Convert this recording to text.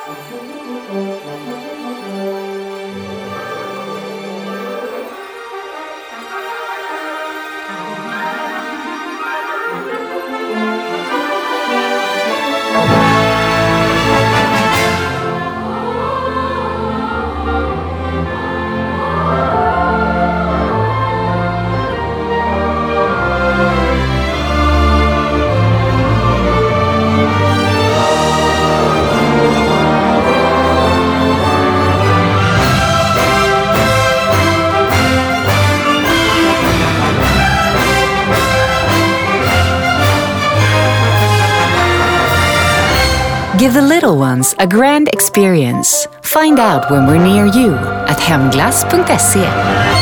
Give the little ones a grand experience. Find out when we're near you at hemglass.se.